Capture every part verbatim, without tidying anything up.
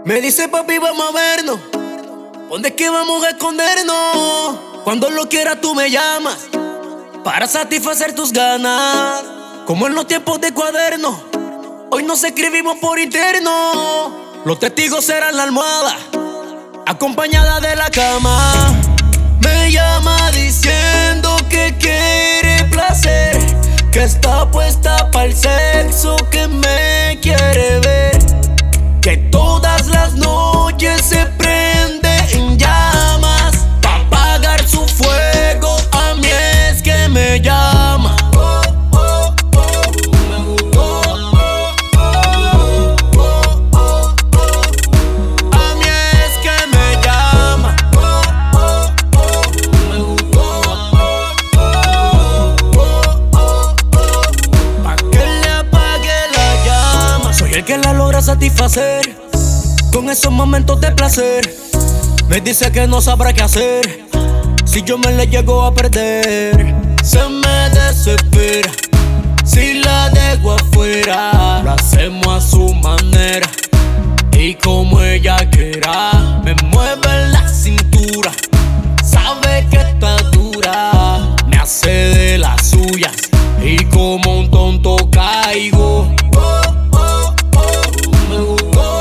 Me dice papi vamos a vernos, ¿dónde es que vamos a escondernos? Cuando lo quieras tú me llamas, para satisfacer tus ganas. Como en los tiempos de cuaderno, hoy nos escribimos por interno. Los testigos serán la almohada, acompañada de la cama. Me llama diciendo que quiere placer, que está puesta para el sexo, que me quiere ver, que todas las noches se prende en llamas pa' apagar su fuego. A mí es que me llama. Oh, oh, oh. Oh, oh, oh. Oh, oh, oh. A mí es que me llama. Oh, oh, oh. Oh, oh, oh. Pa' que le apague la llama. Soy el que la logra satisfacer con esos momentos de placer. Me dice que no sabrá qué hacer si yo me le llego a perder. Se me desespera si la dejo afuera. Lo hacemos a su manera y como ella quiera. Me mueve la cintura, sabe que está dura, me hace de las suyas y como un tonto caigo. Oh, oh, oh. Me gustó.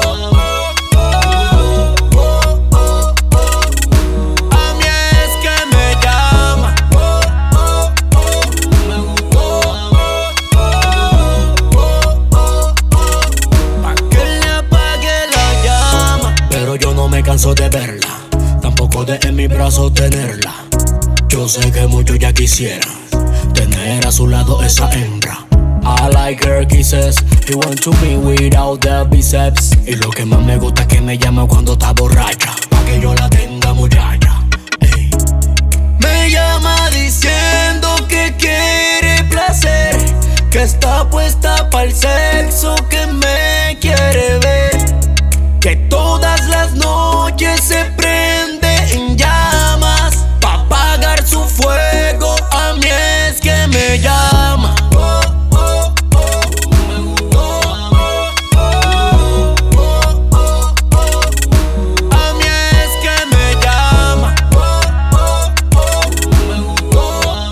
Me canso de verla, tampoco de en mis brazos tenerla. Yo sé que muchos ya quisieran tener a su lado esa hembra. I like her kisses, he want to be without the biceps. Y lo que más me gusta es que me llama cuando está borracha, pa' que yo la tenga muchacha. Ey. Me llama diciendo que quiere placer, que está puesta para el sexo, que me quiere ver, que todas las noches se prende en llamas pa' apagar su fuego. A mí es que me llama. Oh, oh, oh. Me gustó. Oh, oh, oh, oh. A mí es que me llama. Oh, oh, oh. Me gustó.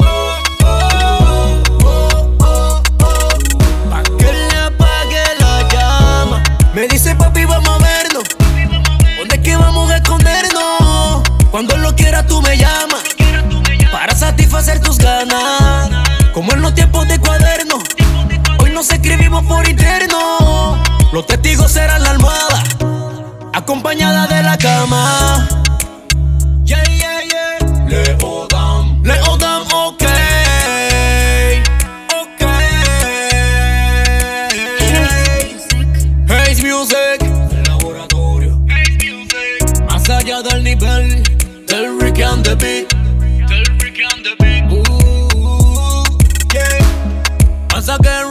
Oh, oh, oh, oh. Pa' que le apague la llama. Me dice papi vamos a vernos, ¿dónde es que vamos a escondernos? Cuando lo quieras tú me llamas, para satisfacer tus ganas. Como en los tiempos de cuaderno, hoy nos escribimos por interno. Los testigos serán la almohada, acompañada de la cama. Yeah, yeah, yeah. Leo Dam, Leo Dam, ok. Ok. Haze Music, el laboratorio. Más allá del nivel del Ricky and the Beat, del Ricky and the Beat. Uh, yeah. Más allá